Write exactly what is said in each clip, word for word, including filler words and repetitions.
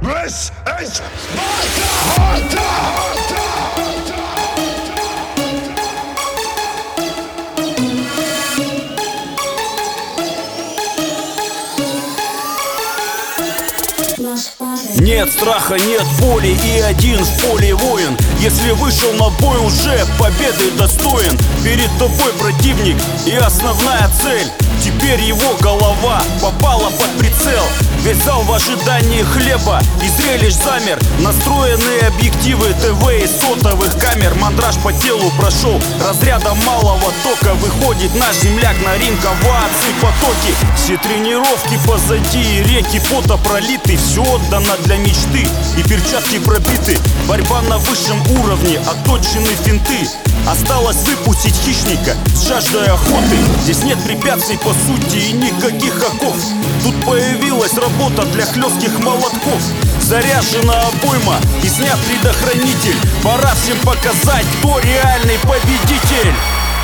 This is Sparta! Нет страха, нет боли, и один в поле воин. Если вышел на бой, уже победы достоин. Перед тобой противник и основная цель. Теперь его голова попала под прицел. Весь зал в ожидании хлеба и зрелищ замер. Настроенные объективы ТВ и сотовых камер. Мандраж по телу прошел разрядом малого тока. Выходит наш земляк на ринг, овации потоки. Все тренировки позади, и реки пота пролиты. Все отдано для мечты, и перчатки пробиты. Борьба на высшем уровне, отточены финты. Осталось выпустить хищника с жаждой охоты. Здесь нет препятствий по сути и никаких оков. Тут появилась работа для хлестких молотков. Заряжена обойма и снят предохранитель. Пора всем показать, кто реальный победитель.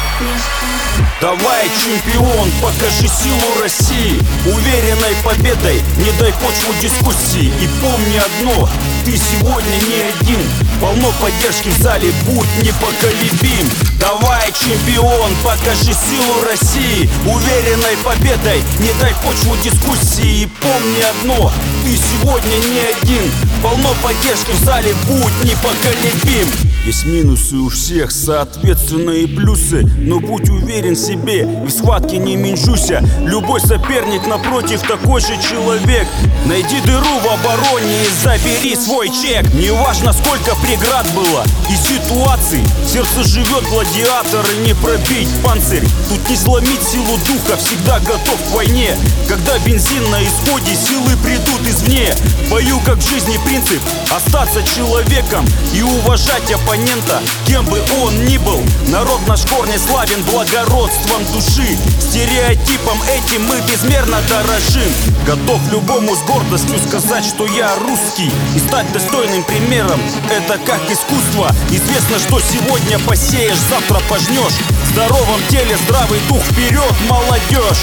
Давай, чемпион, покажи силу России. Уверенной победой не дай почву дискуссии. И помни одно, ты сегодня не один. Полно поддержки в зале, будь непоколебим. Давай, чемпион, покажи силу России. Уверенной победой не дай почву дискуссии. И помни одно, ты сегодня не один. Полно поддержки в зале, будь непоколебим. Есть минусы у всех, соответственно и плюсы. Но будь уверен в себе и в схватке не менжуся. Любой соперник напротив такой же человек. Найди дыру в обороне и забери свой чек. Неважно сколько преград было и ситуаций, в сердце живет гладиатор и не пробить панцирь. Тут не сломить силу духа, всегда готов к войне. Когда бензин на исходе, силы придут извне. В бою как в жизни принцип остаться человеком и уважать оппонента, кем бы он ни был. Народ наш корни славен благородством души. Стереотипом этим мы безмерно дорожим. Готов любому с гордостью сказать, что я русский. И стать достойным примером, это как искусство. Известно, что сегодня посеешь, завтра пожнешь. В здоровом теле здравый дух, вперед, молодежь!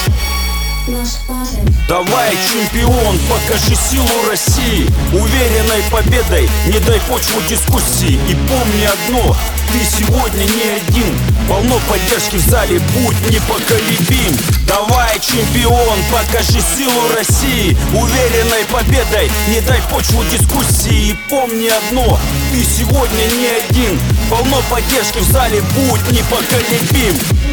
Давай, чемпион, покажи силу России. Уверенной победой не дай почву дискуссии. И помни одно, ты сегодня не один. Полно поддержки в зале, будь непоколебим. Давай, чемпион, покажи силу России. Уверенной победой не дай почву дискуссии. И помни одно, ты сегодня не один. Полно поддержки в зале, будь непоколебим.